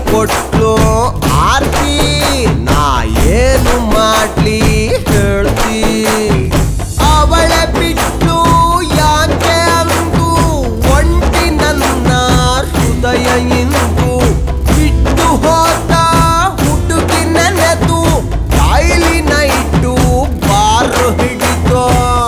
ಕೊಟ್ಲು ಆರ್ತಿ ನಾ ಏನು ಮಾಡ್ಲಿ ಹೇಳ್ತಿ ಅವಳ ಬಿಟ್ಲು ಯಾಕೆ ಅಂದು ಒಂಟಿ ನನ್ನ ಹೃದಯ ಇಂದು ಬಿಟ್ಟು ಹೋದ ಹುಡುಗಿ ನೆನೆದು ಡೈಲಿ ನೈಟು ಬಾರು ಹಿಡಿದು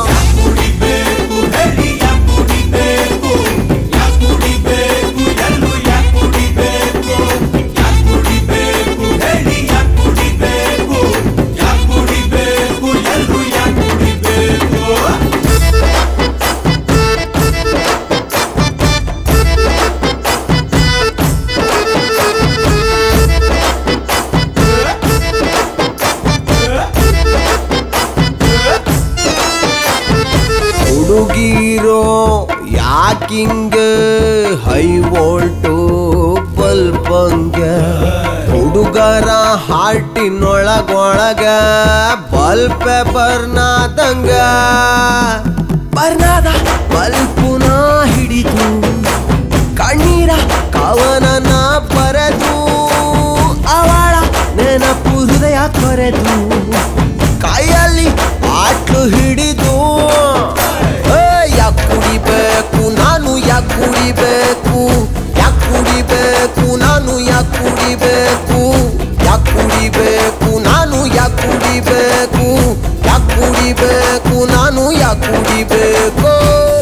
ಹುಡುಗಿರೋ ಯಾಕಿಂಗ ಹೈ ವೋಲ್ಟು ಬಲ್ಬಂಗ ಹುಡುಗರ ಹಾರ್ಟಿನೊಳಗೊಳಗ ಬಲ್ಪ್ ಬರ್ನಾದಂಗ ಬರ್ನಾದ ಬಲ್ಪುನ ಹಿಡಿದು ಕಣ್ಣೀರ ಕವನನ ಬರೆದು ಅವಳ ನೆನಪು ಹೃದಯ ಕೊರೆದು ಕೈಯಲ್ಲಿ ಆಟ್ಲು ಹಿಡಿದು ಯಾಕೆ ಕುಡಿಬೇಕು ನಾನು ಯಾಕೆ ಕುಡಿಬೇಕು ಯಾಕೆ ಕುಡಿಬೇಕು ನಾನು ಯಾಕೆ ಕುಡಿಬೇಕು ಯಾಕೆ ಕುಡಿಬೇಕು ನಾನು ಯಾಕೆ ಕುಡಿಬೇಕು ಯಾಕೆ ಕುಡಿಬೇಕು ನಾನು ಯಾಕೆ ಕುಡಿಬೇಕು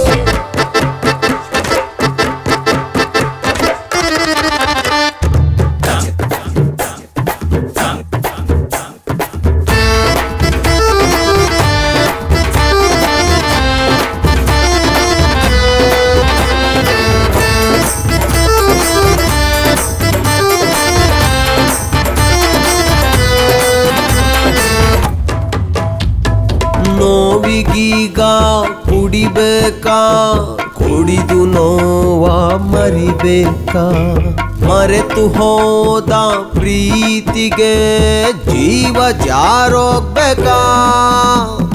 ನೋವಿಗೀಗ ಕುಡಿಬೇಕಾ ಕುಡಿದು ನೋವ ಮರಿಬೇಕಾ ಮರೆತು ಹೋದ ಪ್ರೀತಿಗೆ ಜೀವ ಜಾರೋಗ್ಬೇಕಾ